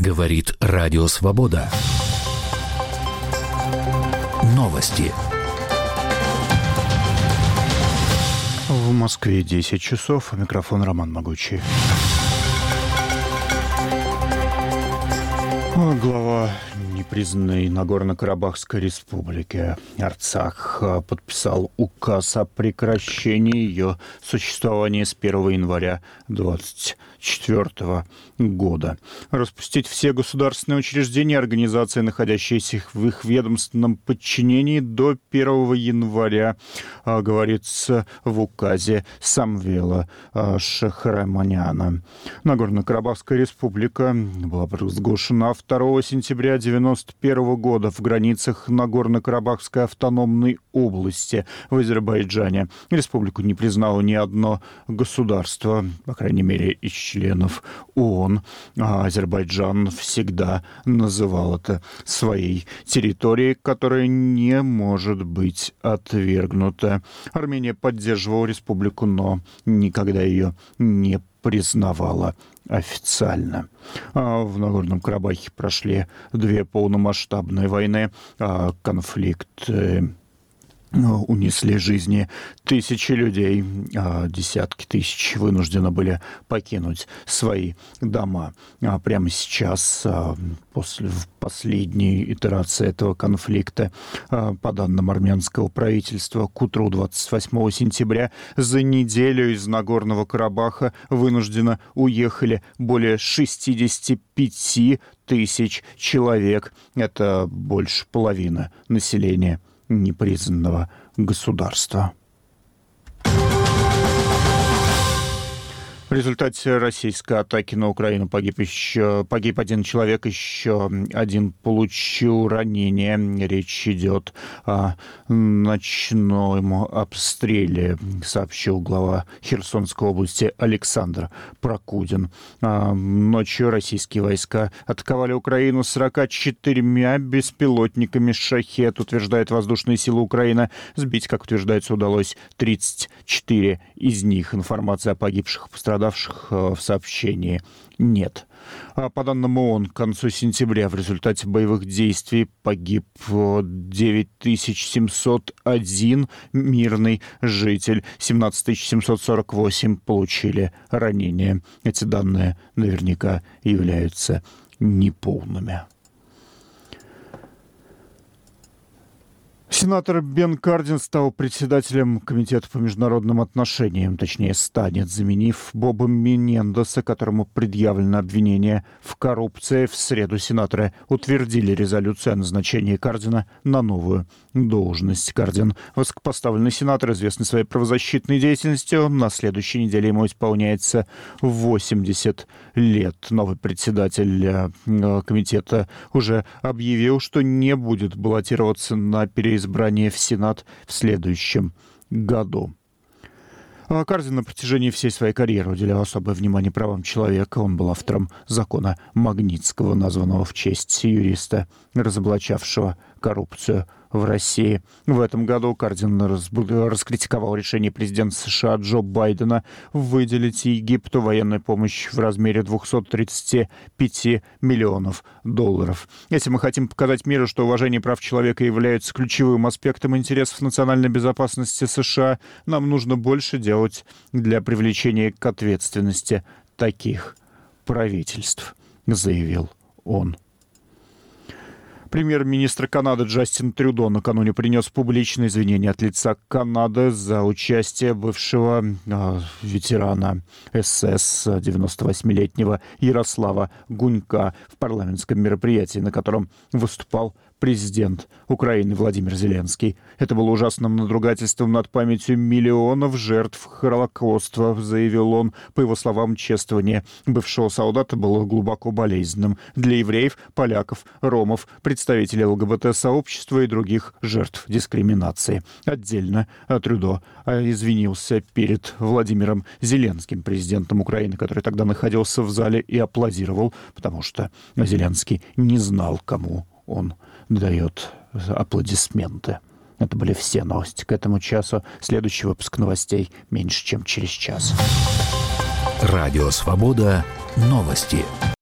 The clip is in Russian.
Говорит Радио Свобода. Новости. В Москве 10 часов. Микрофон Роман Могучий. Глава непризнанной Нагорно-Карабахской республики Арцах подписал указ о прекращении ее существования с 1 января 2024 года. Распустить все государственные учреждения и организации, находящиеся в их ведомственном подчинении до 1 января, говорится в указе Самвела Шахраманяна. Нагорно-Карабахская республика была провозглашена 2 сентября 1991 года в границах Нагорно-Карабахской автономной области в Азербайджане. Республику не признало ни одно государство, по крайней мере, из членов ООН. А Азербайджан всегда называл это своей территорией, которая не может быть отвергнута. Армения поддерживала республику, но никогда ее не признавала официально. В Нагорном Карабахе прошли 2 полномасштабные войны. Конфликт унесли жизни тысячи людей, десятки тысяч вынуждены были покинуть свои дома. Прямо сейчас, после последней итерации этого конфликта, по данным армянского правительства, к утру 28 сентября за неделю из Нагорного Карабаха вынужденно уехали более 65 тысяч человек. Это больше половины населения непризнанного государства. В результате российской атаки на Украину погиб один человек, еще один получил ранение. Речь идет о ночном обстреле, сообщил глава Херсонской области Александр Прокудин. Ночью российские войска атаковали Украину 44 беспилотниками «Шахед», утверждает воздушные силы Украины. Сбить, как утверждается, удалось 34 из них. Информация о погибших и пострадавших в сообщении нет. По данным ООН, к концу сентября в результате боевых действий погиб 9701 мирный житель, 17748 получили ранения. Эти данные наверняка являются неполными. Сенатор Бен Кардин стал председателем Комитета по международным отношениям, точнее, станет, заменив Боба Менендеса, которому предъявлено обвинение в коррупции. В среду сенаторы утвердили резолюцию о назначении Кардина на новую должность. Кардин — высокопоставленный сенатор, известный своей правозащитной деятельностью. На следующей неделе ему исполняется 80 лет. Новый председатель комитета уже объявил, что не будет баллотироваться на переизбрание в Сенат в следующем году. Кардин на протяжении всей своей карьеры уделял особое внимание правам человека. Он был автором закона Магнитского, названного в честь юриста, разоблачавшего коррупцию в России. В этом году Кардин раскритиковал решение президента США Джо Байдена выделить Египту военную помощь в размере $235 миллионов. Если мы хотим показать миру, что уважение прав человека является ключевым аспектом интересов национальной безопасности США, нам нужно больше делать для привлечения к ответственности таких правительств, заявил он. Премьер-министр Канады Джастин Трюдо накануне принес публичные извинения от лица Канады за участие бывшего ветерана СС 98-летнего Ярослава Гунька в парламентском мероприятии, на котором выступал президент Украины Владимир Зеленский. Это было ужасным надругательством над памятью миллионов жертв Холокоста, заявил он. По его словам, чествование бывшего солдата было глубоко болезненным для евреев, поляков, ромов, представителей ЛГБТ-сообщества и других жертв дискриминации. Отдельно Трюдо извинился перед Владимиром Зеленским, президентом Украины, который тогда находился в зале и аплодировал, потому что Зеленский не знал, кому он дает аплодисменты. Это были все новости к этому часу. Следующий выпуск новостей меньше, чем через час. Радио Свобода. Новости.